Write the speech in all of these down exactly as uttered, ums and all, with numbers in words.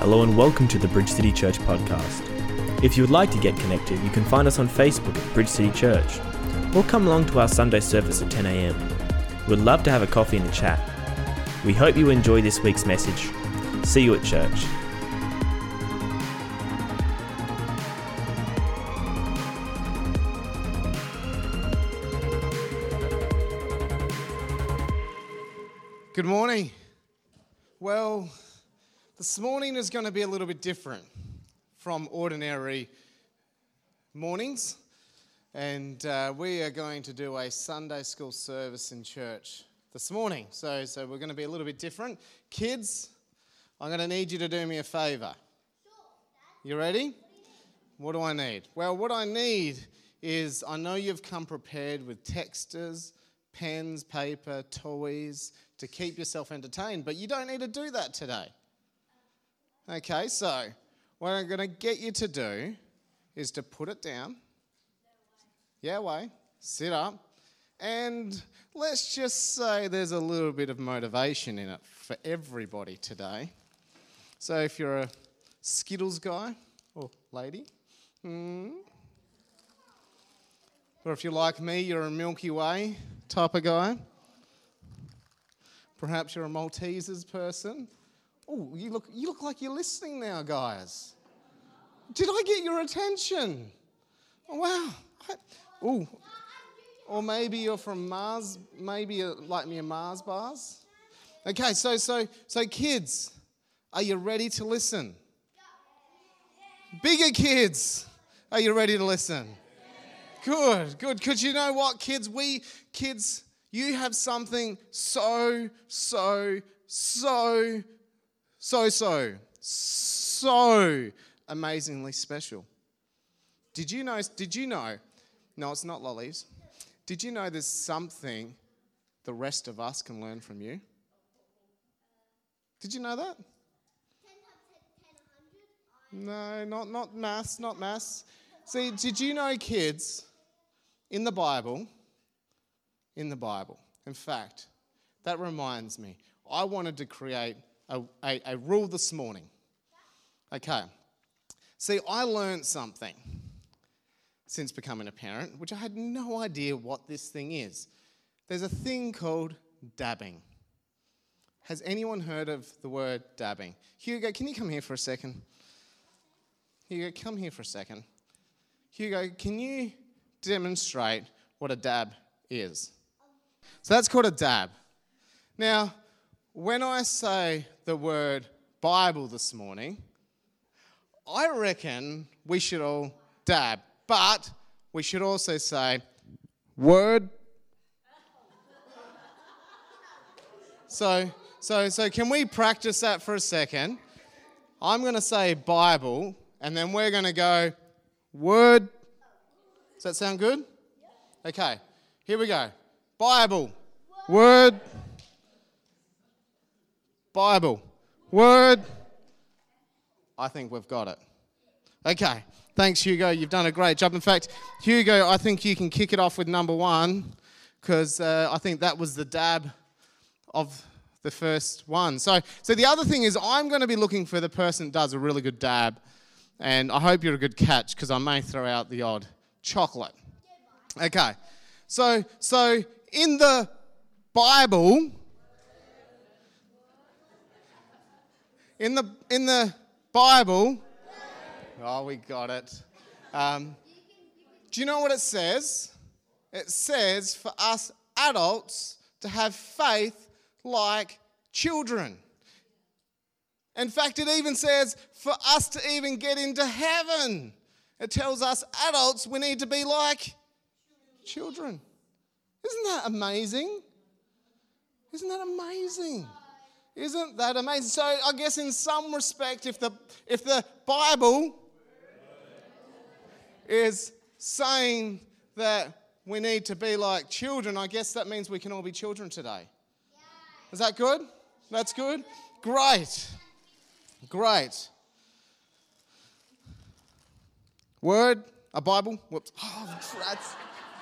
Hello and welcome to the Bridge City Church podcast. If you would like to get connected, you can find us on Facebook at Bridge City Church, or come along to our Sunday service at ten a.m. We'd love to have a coffee and a chat. We hope you enjoy this week's message. See you at church. Good morning. Well, this morning is going to be a little bit different from ordinary mornings, and uh, we are going to do a Sunday school service in church this morning. So, so we're going to be a little bit different. Kids, I'm going to need you to do me a favour. You ready? What do I need? Well, what I need is, I know you've come prepared with texters, pens, paper, toys, to keep yourself entertained, but you don't need to do that today. Okay, so what I'm going to get you to do is to put it down. Yeah, way. Sit up. And let's just say there's a little bit of motivation in it for everybody today. So if you're a Skittles guy or lady, hmm, or if you're like me, you're a Milky Way type of guy. Perhaps you're a Maltesers person. Oh, you look you look like you're listening now, guys. Did I get your attention? Oh, wow. Oh, or maybe you're from Mars, maybe you're like me a Mars bars. Okay, so so so kids, are you ready to listen? Bigger kids, are you ready to listen? Good, good. Because you know what, kids, we kids, you have something so, so, so, so, so, so amazingly special. Did you know, did you know, no, it's not lollies. Did you know there's something the rest of us can learn from you? Did you know that? No, not, not maths, not maths. See, did you know, kids, in the Bible, in the Bible, in fact, that reminds me, I wanted to create a, a, a rule this morning. Okay. See, I learned something since becoming a parent, which I had no idea what this thing is. There's a thing called dabbing. Has anyone heard of the word dabbing? Hugo, can you come here for a second? Hugo, come here for a second. Hugo, can you demonstrate what a dab is? So that's called a dab. Now, when I say the word Bible this morning, I reckon we should all dab, but we should also say word. So, so, so can we practice that for a second? I'm going to say Bible, and then we're going to go word. Does that sound good? Okay, here we go. Bible, word, Bible, word. I think we've got it. Okay, thanks, Hugo. You've done a great job. In fact, Hugo, I think you can kick it off with number one, because uh, I think that was the dab of the first one. So, so the other thing is, I'm going to be looking for the person that does a really good dab, and I hope you're a good catch, because I may throw out the odd chocolate. Okay, so so in the Bible, in the in the Bible, oh, we got it. Um, do you know what it says? It says for us adults to have faith like children. In fact, it even says for us to even get into heaven. It tells us adults we need to be like children. Isn't that amazing? Isn't that amazing? Isn't that amazing? So I guess in some respect, if the if the Bible is saying that we need to be like children, I guess that means we can all be children today. Is that good? That's good? Great. Great. Word, a Bible. Whoops. Oh, that's.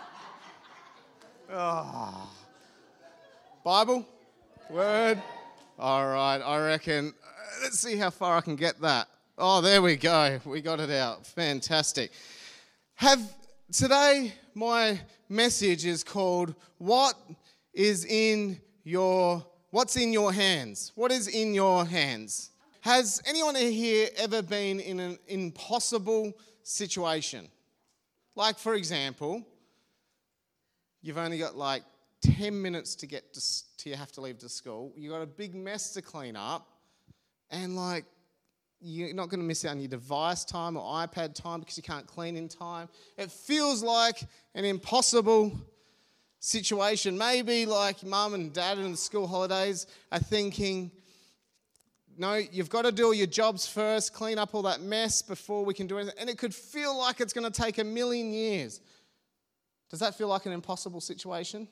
Oh. Bible, word. All right, I reckon. Uh, Let's see how far I can get that. Oh, there we go. We got it out. Fantastic. Have today, my message is called, What is in your, what's in your hands? What is in your hands? Has anyone here ever been in an impossible situation? Like, for example, you've only got like ten minutes to get to, to you have to leave to school. You've got a big mess to clean up, and like you're not going to miss out on your device time or iPad time because you can't clean in time. It feels like an impossible situation. Maybe like mum and dad in the school holidays are thinking, no, you've got to do all your jobs first, clean up all that mess before we can do anything. And it could feel like it's going to take a million years. Does that feel like an impossible situation?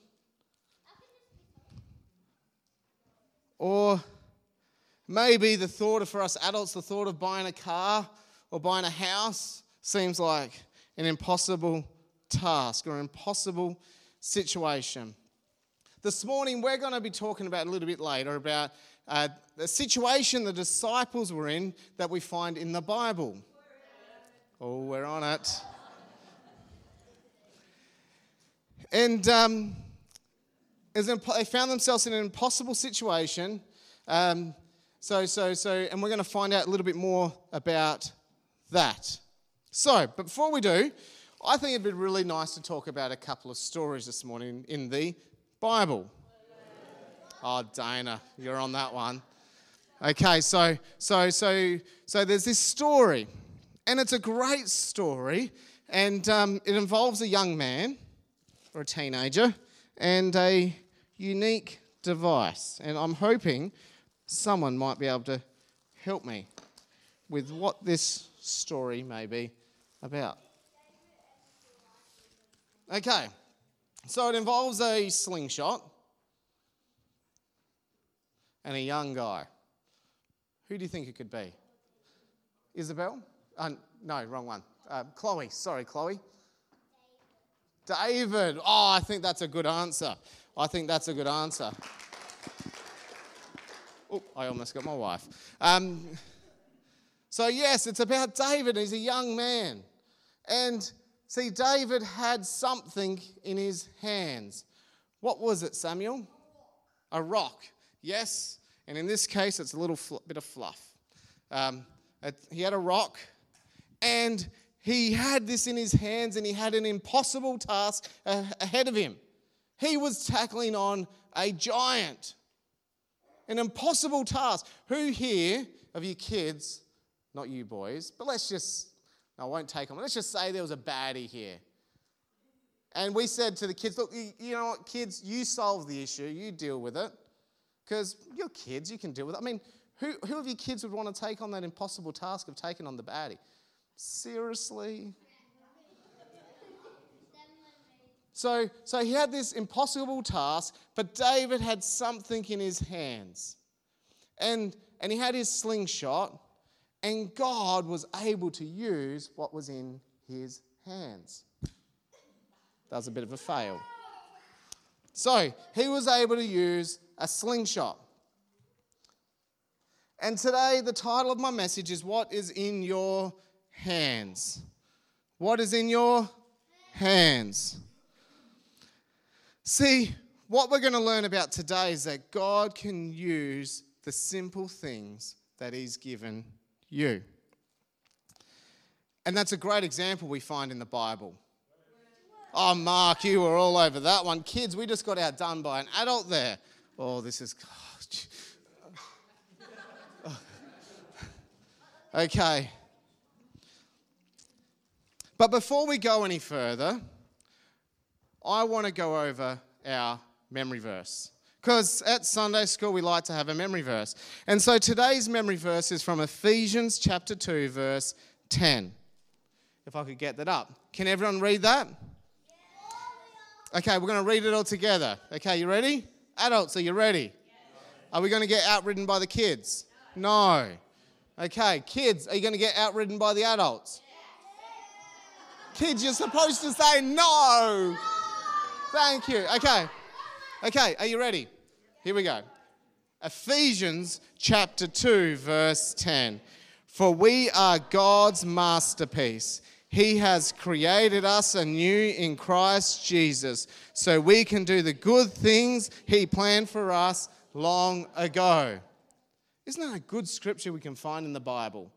Or maybe the thought of, for us adults, the thought of buying a car or buying a house seems like an impossible task or impossible situation. This morning, we're going to be talking about a little bit later about uh, the situation the disciples were in that we find in the Bible. Oh, we're on it. And um, as imp- they found themselves in an impossible situation. Um, so, so, so, and we're going to find out a little bit more about that. So, but before we do, I think it'd be really nice to talk about a couple of stories this morning in the Bible. Oh, Dana, you're on that one. Okay, so, so, so, so there's this story, and it's a great story, and um, it involves a young man or a teenager and a unique device. And I'm hoping someone might be able to help me with what this story may be about. Okay, so it involves a slingshot and a young guy. Who do you think it could be? Isabel? Uh, no, wrong one. Uh, Chloe, sorry, Chloe. David. Oh, I think that's a good answer. I think that's a good answer. Oh, I almost got my wife. Um, so yes, it's about David. He's a young man. And see, David had something in his hands. What was it, Samuel? A rock. Yes. And in this case, it's a little fl- bit of fluff. Um, it, he had a rock, and he had this in his hands, and he had an impossible task uh, ahead of him. He was tackling on a giant. An impossible task. Who here of you kids, not you boys, but let's just, no, I won't take them. Let's just say there was a baddie here. And we said to the kids, look, you, you know what, kids, you solve the issue, you deal with it. Because you're kids, you can deal with it. I mean, who, who of you kids would want to take on that impossible task of taking on the baddie? Seriously? So, so he had this impossible task, but David had something in his hands. And, and he had his slingshot, and God was able to use what was in his hands. That was a bit of a fail. So he was able to use a slingshot. And today the title of my message is, What is in your hands? What is in your hands? See, what we're going to learn about today is that God can use the simple things that he's given you. And that's a great example we find in the Bible. Oh, Mark, you were all over that one. Kids, we just got outdone by an adult there. Oh, this is... Oh, okay. But before we go any further, I want to go over our memory verse. Because at Sunday school, we like to have a memory verse. And so today's memory verse is from Ephesians chapter two, verse ten. If I could get that up. Can everyone read that? Okay, we're going to read it all together. Okay, you ready? Adults, are you ready? Are we going to get outridden by the kids? No. Okay, kids, are you going to get outridden by the adults? Kids, you're supposed to say no. Thank you. Okay. Okay, are you ready? Here we go. Ephesians chapter two, verse ten. For we are God's masterpiece. He has created us anew in Christ Jesus, so we can do the good things He planned for us long ago. Isn't that a good scripture we can find in the Bible?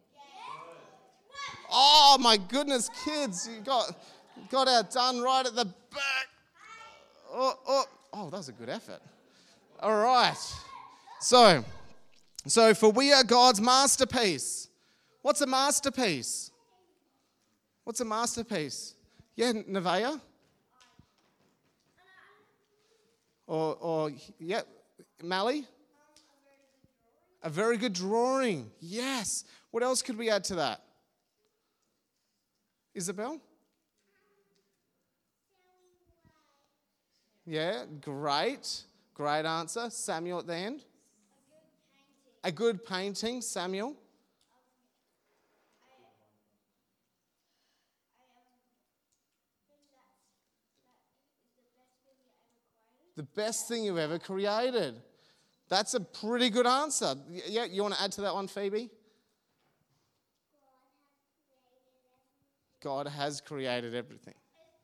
Oh my goodness, kids, you got, got outdone right at the back. Oh, oh, oh, that was a good effort. All right. So, so for we are God's masterpiece. What's a masterpiece? What's a masterpiece? Yeah, Nevaeh? Or, or yeah, Mally? A very good drawing. Yes. What else could we add to that? Isabel? Yeah, great. Great answer. Samuel at the end? A good painting. Samuel? The best thing you've ever created. That's a pretty good answer. Yeah, you want to add to that one, Phoebe? God has created everything.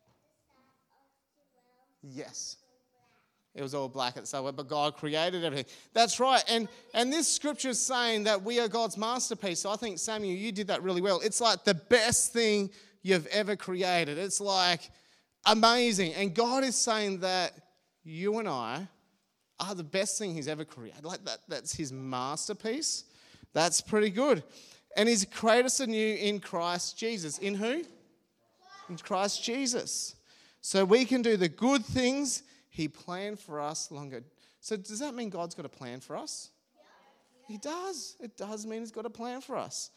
Yes. It was all black at the start, but God created everything. That's right. And and this scripture is saying that we are God's masterpiece. So I think, Samuel, you did that really well. It's like the best thing you've ever created. It's like amazing. And God is saying that you and I are the best thing He's ever created. Like that, that's His masterpiece. That's pretty good. And He's created us anew in Christ Jesus. In who? In Christ Jesus. So we can do the good things He planned for us long ago. So does that mean God's got a plan for us? He does. It does mean He's got a plan for us.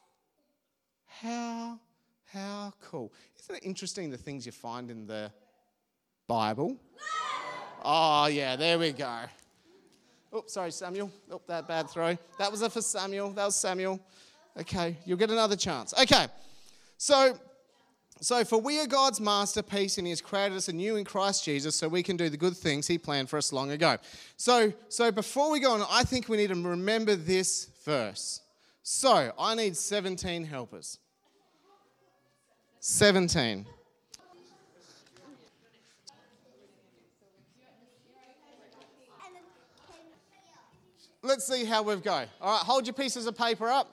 How, how cool. Isn't it interesting the things you find in the Bible? Oh, yeah, there we go. Oh, sorry, Samuel. Oh, that bad throw. That was it for Samuel. That was Samuel. Okay, you'll get another chance. Okay, so, so for we are God's masterpiece, and He has created us anew in Christ Jesus so we can do the good things He planned for us long ago. So, so before we go on, I think we need to remember this verse. So I need seventeen helpers. seventeen. Let's see how we go. All right, hold your pieces of paper up.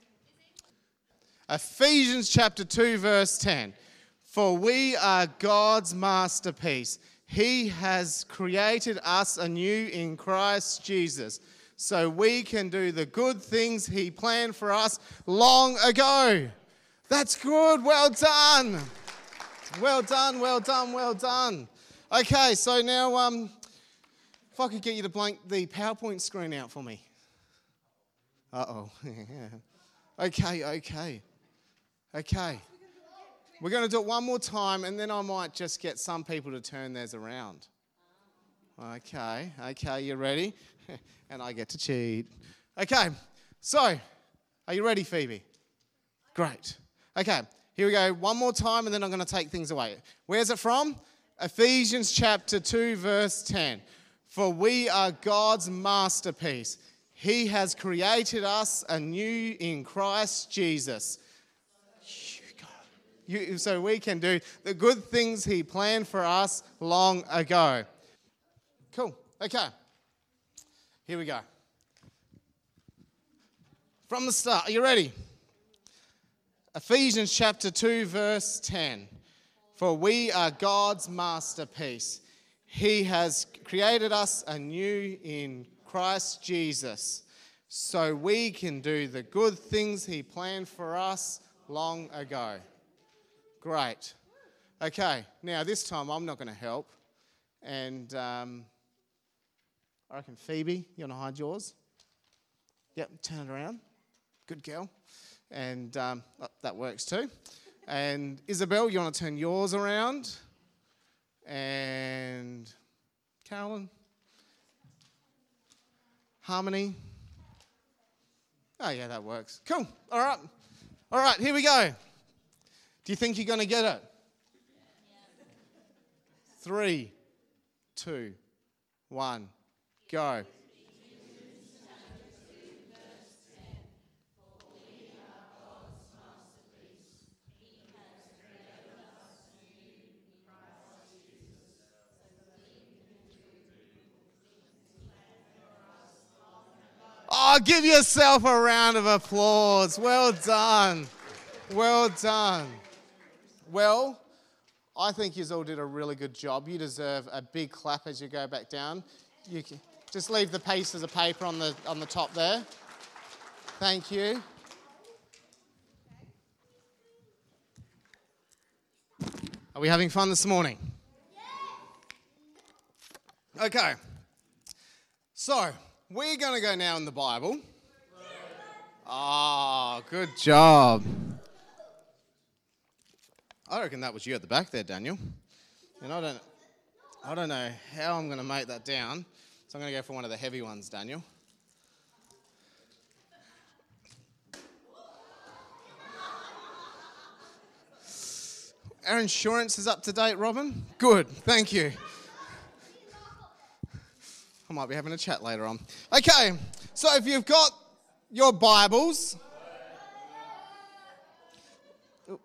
Ephesians chapter two, verse ten. For we are God's masterpiece. He has created us anew in Christ Jesus, so we can do the good things He planned for us long ago. That's good. Well done. Well done, well done, well done. Okay, so now... um. If I could get you to blank the PowerPoint screen out for me. Uh-oh. okay, okay. Okay. We're going to do it one more time, and then I might just get some people to turn theirs around. Okay, okay, you ready? And I get to cheat. Okay, so, are you ready, Phoebe? Great. Okay, here we go. One more time, and then I'm going to take things away. Where's it from? Ephesians chapter two, verse ten. For we are God's masterpiece. He has created us anew in Christ Jesus. You, you, so we can do the good things He planned for us long ago. Cool. Okay. Here we go. From the start. Are you ready? Ephesians chapter two, verse ten. For we are God's masterpiece. He has created us anew in Christ Jesus, so we can do the good things He planned for us long ago. Great. Okay, now this time I'm not going to help. And um, I reckon Phoebe, you want to hide yours? Yep, turn it around. Good girl. And um, oh, that works too. And Isabel, you want to turn yours around? And Carolyn, Harmony. Oh, yeah, that works. Cool. All right. All right, here we go. Do you think you're going to get it? Three, two, one, go. Oh, give yourself a round of applause. Well done. Well done. Well, I think you all did a really good job. You deserve a big clap as you go back down. You can just leave the pieces of paper on the on the top there. Thank you. Are we having fun this morning? Okay. So, we're going to go now in the Bible. Ah, oh, good job. I reckon that was you at the back there, Daniel. And I don't, I don't know how I'm going to make that down, so I'm going to go for one of the heavy ones, Daniel. Our insurance is up to date, Robin? Good, thank you. I might be having a chat later on. Okay, so if you've got your Bibles, here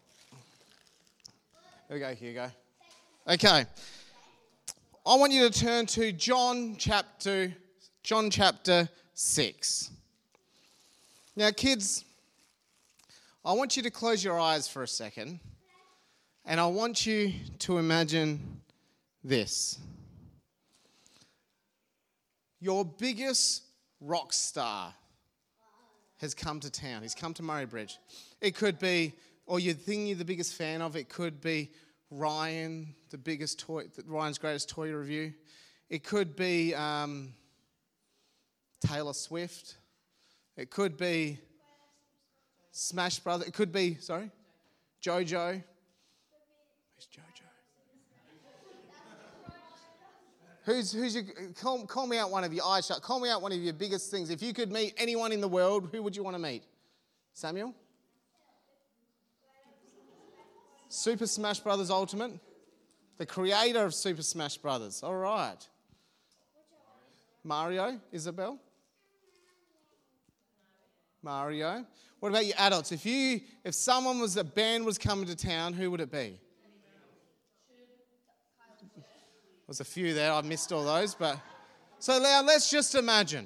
we go, here you go. Okay, I want you to turn to John chapter, John chapter six. Now, kids, I want you to close your eyes for a second, and I want you to imagine this. Your biggest rock star has come to town. He's come to Murray Bridge. It could be, or you think you're the biggest fan of, it could be Ryan, the biggest toy, Ryan's greatest toy review. It could be um, Taylor Swift. It could be Smash Brothers. It could be, sorry, JoJo. Who's JoJo? Who's, who's your, call, call me out one of your eyes shut. Call me out one of your biggest things. If you could meet anyone in the world, who would you want to meet? Samuel? Super Smash Brothers Ultimate? The creator of Super Smash Brothers. All right. Mario? Isabel? Mario? What about you adults? If you, if someone was, a band was coming to town, who would it be? There's a few there, I missed all those, but... So now, let's just imagine.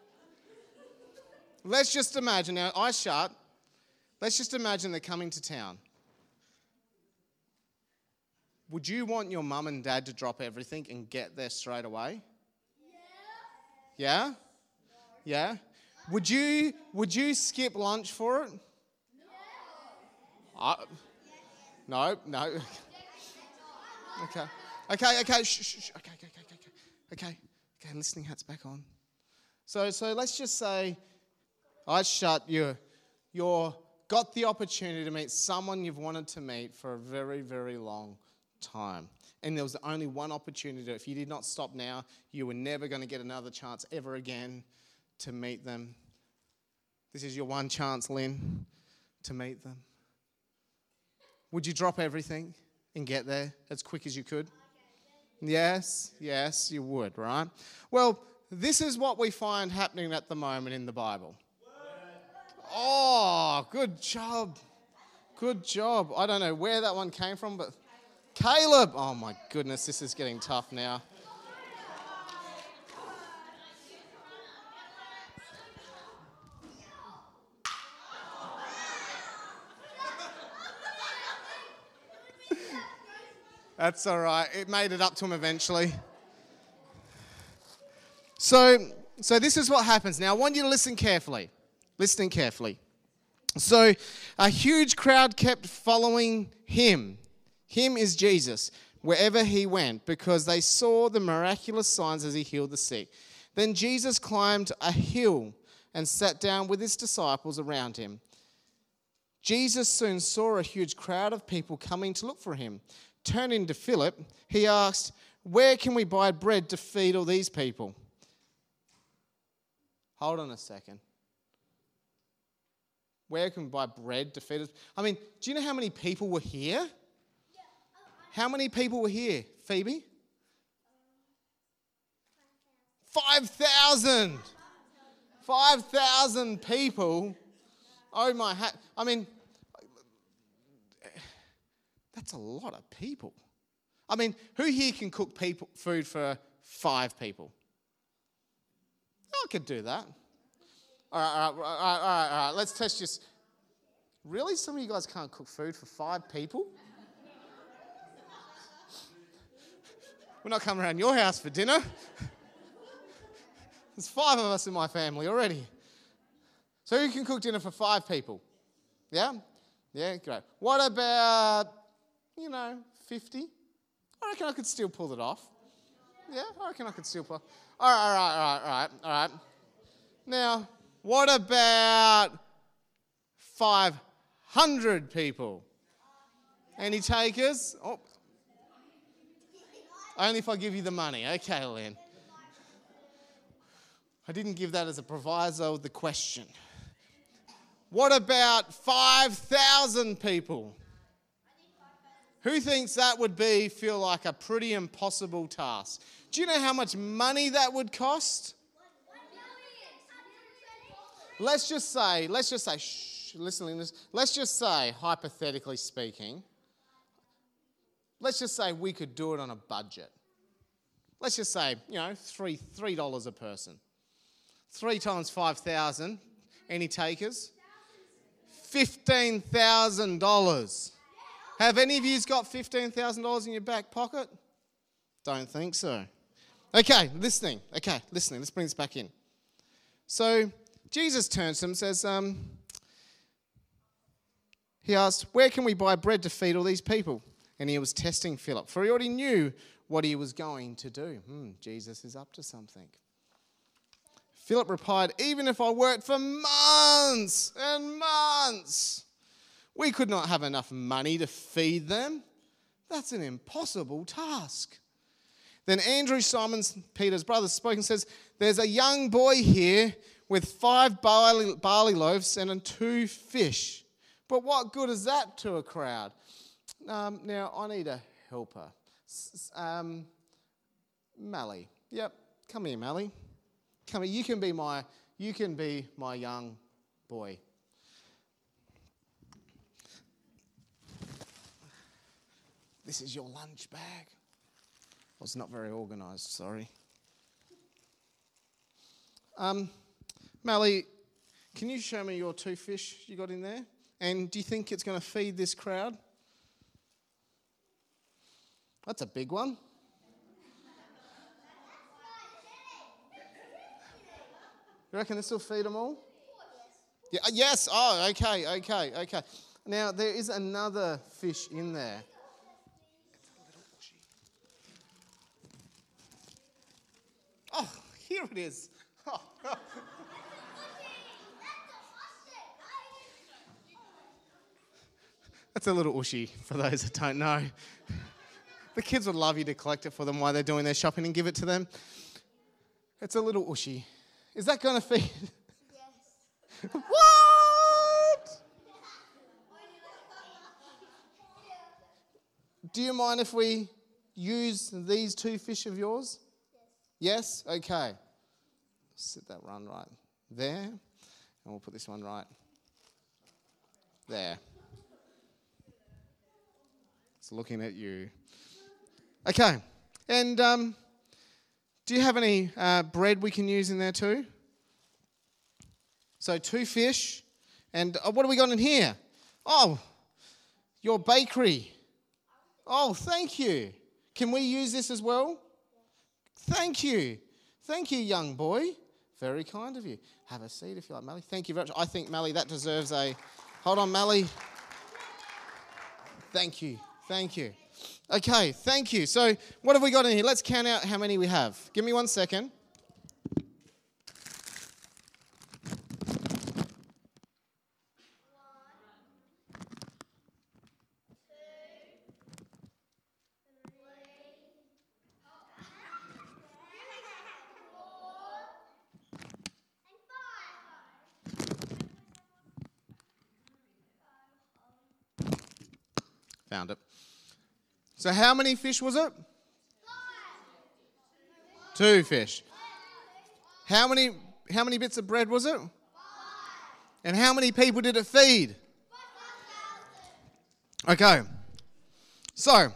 Let's just imagine, now, eyes shut. Let's just imagine they're coming to town. Would you want your mum and dad to drop everything and get there straight away? Yeah? Yeah? Would you, would you skip lunch for it? No. Uh, no, no. Okay. Okay, okay, shh, shh, shh. Okay, okay, okay, okay, okay, okay, listening hat's back on. So, so let's just say, eyes shut, you, you're got the opportunity to meet someone you've wanted to meet for a very, very long time. And there was only one opportunity. If you did not stop now, you were never going to get another chance ever again to meet them. This is your one chance, Lynn, to meet them. Would you drop everything and get there as quick as you could? Yes, yes, you would, right? Well, this is what we find happening at the moment in the Bible. Oh, good job. Good job. I don't know where that one came from, but Caleb. Oh, my goodness, this is getting tough now. That's all right. It made it up to him eventually. So, so this is what happens. Now, I want you to listen carefully. Listen carefully. So, a huge crowd kept following him. Him is Jesus, wherever he went, because they saw the miraculous signs as he healed the sick. Then Jesus climbed a hill and sat down with his disciples around him. Jesus soon saw a huge crowd of people coming to look for him. Turning to Philip, he asked, "Where can we buy bread to feed all these people?" Hold on a second. Where can we buy bread to feed us? I mean, do you know how many people were here? How many people were here, Phoebe? Five thousand. Five thousand people. Oh my hat. I mean, that's a lot of people. I mean, who here can cook people, food for five people? I could do that. All right, all right, all right, all right, all right. Let's test this. Really? Some of you guys can't cook food for five people? We're not coming around your house for dinner. There's five of us in my family already. So you can cook dinner for five people? Yeah? Yeah, great. What about, you know, fifty? I reckon I could still pull it off. Yeah, I reckon I could still pull it off. All right, all right, all right, all right, all right. Now, what about five hundred people? Any takers? Oh. Only if I give you the money. Okay, Lynn. I didn't give that as a proviso of the question. What about five thousand people? Who thinks that would be, feel like a pretty impossible task? Do you know how much money that would cost? Let's just say, let's just say, shh, listen, listen, let's just say, hypothetically speaking, let's just say we could do it on a budget. Let's just say, you know, three three dollars a person. Three times five thousand. Any takers? Fifteen thousand dollars. Have any of you got fifteen thousand dollars in your back pocket? Don't think so. Okay, listening. Okay, listening. Let's bring this back in. So Jesus turns to him and says, um, he asked, where can we buy bread to feed all these people? And he was testing Philip, for he already knew what he was going to do. Hmm, Jesus is up to something. Philip replied, even if I worked for months and months, we could not have enough money to feed them. That's an impossible task. Then Andrew, Simon Peter's brother, spoke and says, there's a young boy here with five barley, barley loaves and two fish. But what good is that to a crowd? Um, now, I need a helper. Um, Mally. Yep, come here, Mally. Come here. You can be my, you can be my young boy. This is your lunch bag. I was not very organised, sorry. Um, Mally, can you show me your two fish you got in there? And do you think it's going to feed this crowd? That's a big one. You reckon this will feed them all? Yeah, yes. Oh, okay, okay, okay. Now, there is another fish in there. Oh, here it is. Oh. That's a little ushy for those that don't know. The kids would love you to collect it for them while they're doing their shopping and give it to them. It's a little ushy. Is that going to feed? Yes. What? Do you mind if we use these two fish of yours? Yes? Yes? Okay. Sit that one right there. And we'll put this one right there. It's looking at you. Okay. And um, do you have any uh, bread we can use in there too? So two fish. And uh, what do we got in here? Oh, your bakery. Oh, thank you. Can we use this as well? Thank you. Thank you, young boy. Very kind of you. Have a seat if you like, Mally. Thank you very much. I think, Mally, that deserves a... Hold on, Mally. Thank you. Thank you. Okay, thank you. So what have we got in here? Let's count out how many we have. Give me one second. Found it. So how many fish was it? Two fish. How many how many bits of bread was it? And how many people did it feed? Okay. So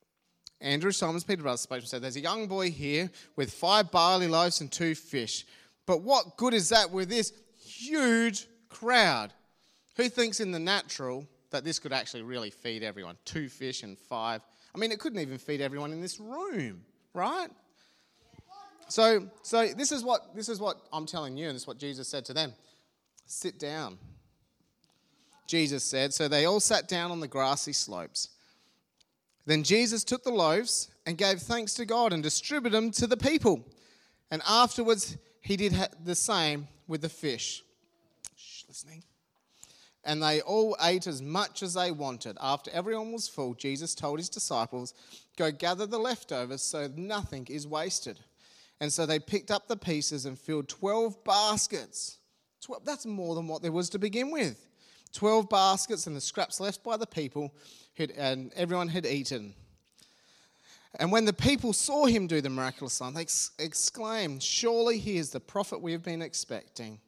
Andrew, Simon's Peter brother spoke and said, there's a young boy here with five barley loaves and two fish. But what good is that with this huge crowd? Who thinks in the natural that this could actually really feed everyone? Two fish and five. I mean, it couldn't even feed everyone in this room, right? So, so this is what this is what I'm telling you, and this is what Jesus said to them. Sit down. Jesus said. So they all sat down on the grassy slopes. Then Jesus took the loaves and gave thanks to God and distributed them to the people. And afterwards, he did the same with the fish. Shh, listening. And they all ate as much as they wanted. After everyone was full, Jesus told his disciples, go gather the leftovers so nothing is wasted. And so they picked up the pieces and filled twelve baskets. twelve, that's more than what there was to begin with. Twelve baskets and the scraps left by the people had, and everyone had eaten. And when the people saw him do the miraculous sign, they ex- exclaimed, surely he is the prophet we have been expecting.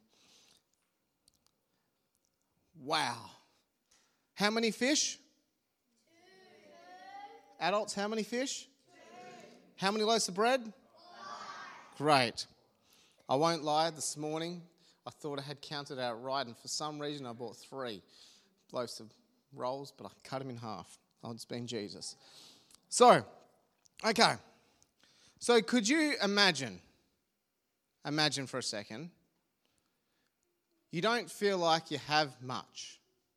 Wow. How many fish? Two. Adults, how many fish? Two. How many loaves of bread? Five. Great. I won't lie, this morning I thought I had counted out right, and for some reason I bought three loaves of rolls, but I cut them in half. I'll just been Jesus. So, okay. So could you imagine, imagine for a second, you don't feel like you have much.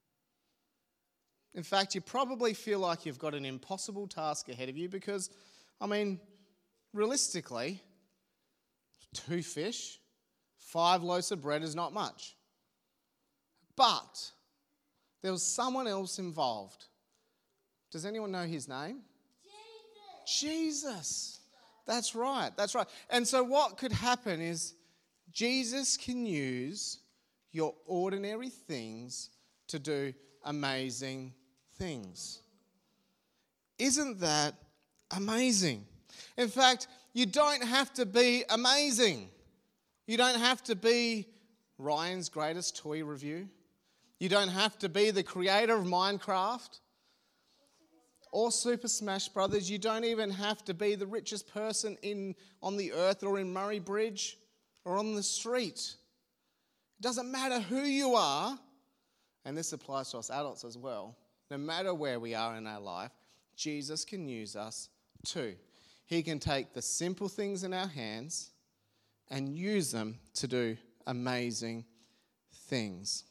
In fact, you probably feel like you've got an impossible task ahead of you because, I mean, realistically, two fish, five loaves of bread is not much. But there was someone else involved. Does anyone know his name? Jesus. Jesus. That's right. That's right. And so what could happen is Jesus can use your ordinary things to do amazing things. Isn't that amazing? In fact, you don't have to be amazing. You don't have to be Ryan's greatest toy review. You don't have to be the creator of Minecraft or Super Smash Brothers. You don't even have to be the richest person in on the earth or in Murray Bridge or on the street. It doesn't matter who you are, and this applies to us adults as well. No matter where we are in our life, Jesus can use us too. He can take the simple things in our hands and use them to do amazing things.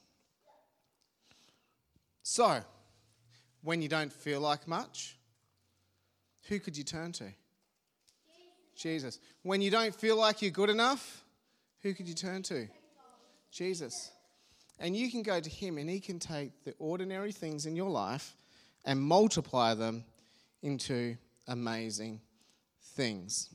So, when you don't feel like much, who could you turn to? Jesus. When you don't feel like you're good enough, who could you turn to? Jesus. And you can go to him and he can take the ordinary things in your life and multiply them into amazing things.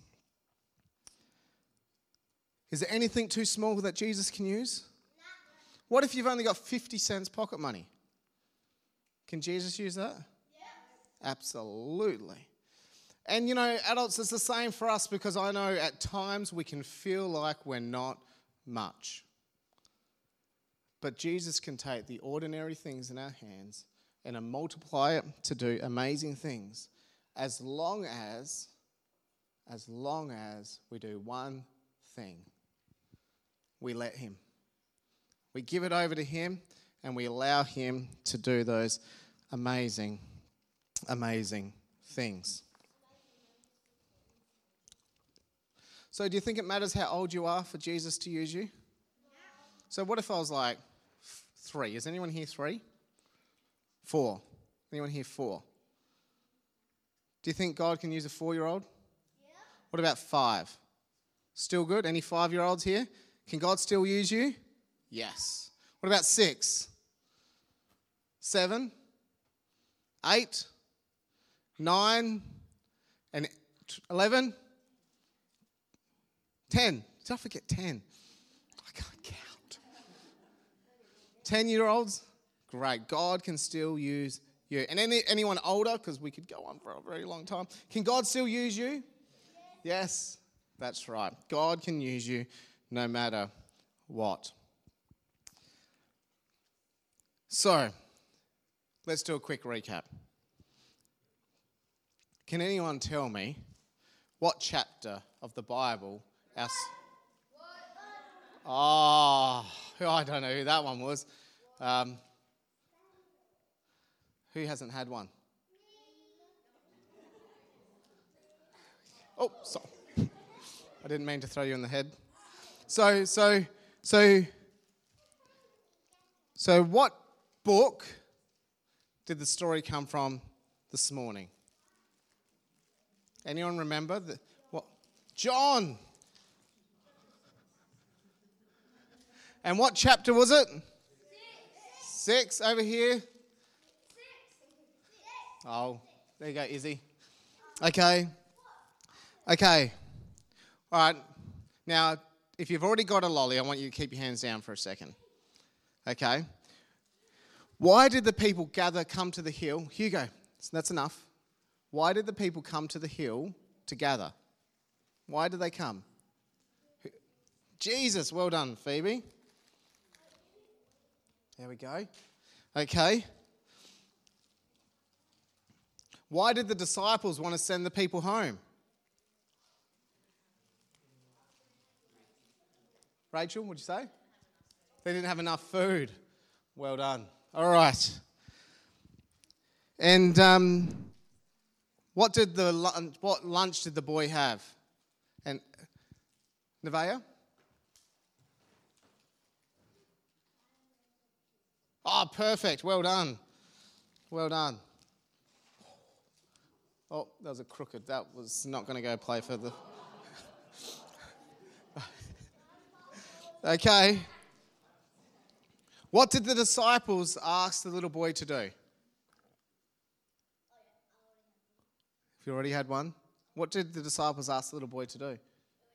Is there anything too small that Jesus can use? What if you've only got fifty cents pocket money? Can Jesus use that? Yes. Absolutely. And you know, adults, it's the same for us because I know at times we can feel like we're not much. But Jesus can take the ordinary things in our hands and multiply it to do amazing things as long as, as long as we do one thing. We let him. We give it over to him and we allow him to do those amazing, amazing things. So do you think it matters how old you are for Jesus to use you? So what if I was like three? Is anyone here three? Four. Anyone here four? Do you think God can use a four-year-old? Yeah. What about five? Still good? Any five-year-olds here? Can God still use you? Yes. What about six? Seven? Eight? Nine? And eleven? Ten. Did I forget ten? I can't count. Ten-year-olds? Great. God can still use you. And any, anyone older, because we could go on for a very long time. Can God still use you? Yes, that's right. God can use you no matter what. So, let's do a quick recap. Can anyone tell me what chapter of the Bible our... Oh, I don't know who that one was. Um, who hasn't had one? Oh, sorry. I didn't mean to throw you in the head. So, so, so, so what book did the story come from this morning? Anyone remember? The, what? John. And what chapter was it? Six. Six over here. Six. Oh, there you go, Izzy. Okay. Okay. All right. Now, if you've already got a lolly, I want you to keep your hands down for a second. Okay. Why did the people gather, come to the hill? Hugo, that's enough. Why did the people come to the hill to gather? Why did they come? Jesus, well done, Phoebe. There we go. Okay. Why did the disciples want to send the people home? Rachel, what'd you say? They didn't have enough food. Well done. All right. And um, what did the lunch, what lunch did the boy have? And Nevaeh? Oh, perfect. Well done. Well done. Oh, that was a crooked. That was not going to go play for the... Okay. What did the disciples ask the little boy to do? If you already had one, what did the disciples ask the little boy to do?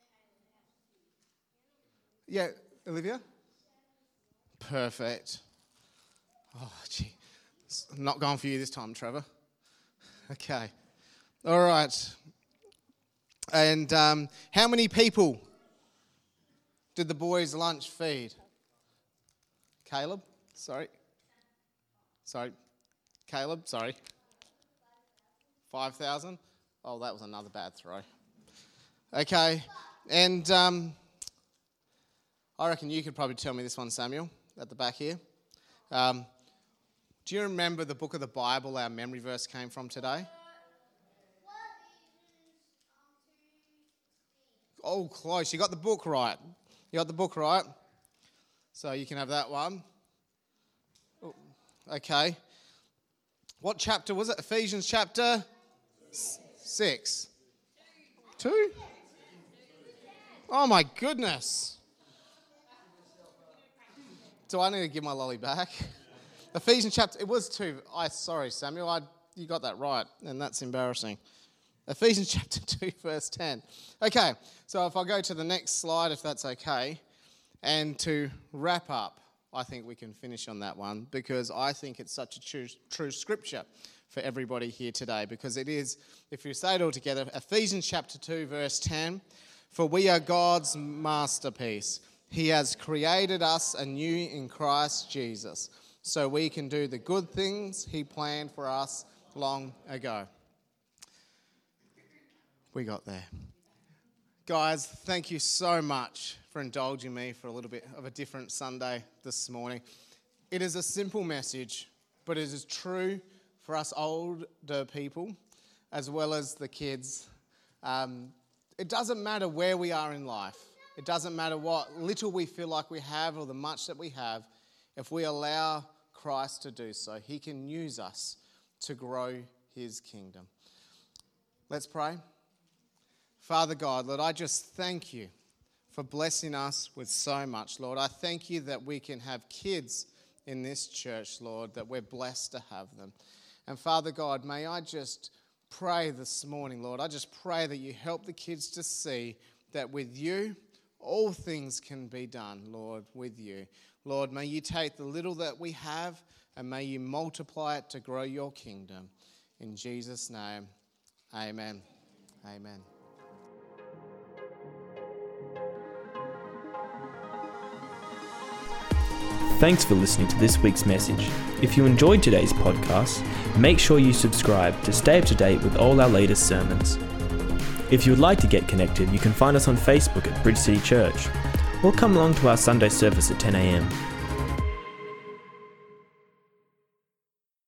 Yeah, Olivia? Perfect. Oh, gee. I'm not going for you this time, Trevor. Okay. All right. And um, how many people did the boys' lunch feed? Caleb? Sorry. Sorry. Caleb? Sorry. five thousand? Oh, that was another bad throw. Okay. And um, I reckon you could probably tell me this one, Samuel, at the back here. Um, do you remember the book of the Bible our memory verse came from today? Oh, close. You got the book right. You got the book right. So you can have that one. Oh, okay. What chapter was it? Ephesians chapter S- six. Two? Oh my goodness. Do I need to give my lolly back? Ephesians chapter, it was two. I sorry, Samuel, I, you got that right, and that's embarrassing. Ephesians chapter two, verse ten. Okay, so if I go to the next slide, if that's okay, and to wrap up, I think we can finish on that one because I think it's such a true, true scripture for everybody here today because it is, if you say it all together, Ephesians chapter two, verse ten, for we are God's masterpiece. He has created us anew in Christ Jesus so we can do the good things he planned for us long ago. We got there. Guys, thank you so much for indulging me for a little bit of a different Sunday this morning. It is a simple message, but it is true for us older people as well as the kids. Um, it doesn't matter where we are in life. It doesn't matter what little we feel like we have or the much that we have. If we allow Christ to do so, he can use us to grow his kingdom. Let's pray. Father God, Lord, I just thank you for blessing us with so much, Lord. I thank you that we can have kids in this church, Lord, that we're blessed to have them. And Father God, may I just pray this morning, Lord, I just pray that you help the kids to see that with you, all things can be done, Lord, with you. Lord, may you take the little that we have and may you multiply it to grow your kingdom. In Jesus' name, amen. Amen. Thanks for listening to this week's message. If you enjoyed today's podcast, make sure you subscribe to stay up to date with all our latest sermons. If you would like to get connected, you can find us on Facebook at Bridge City Church, or come along to our Sunday service at ten a m.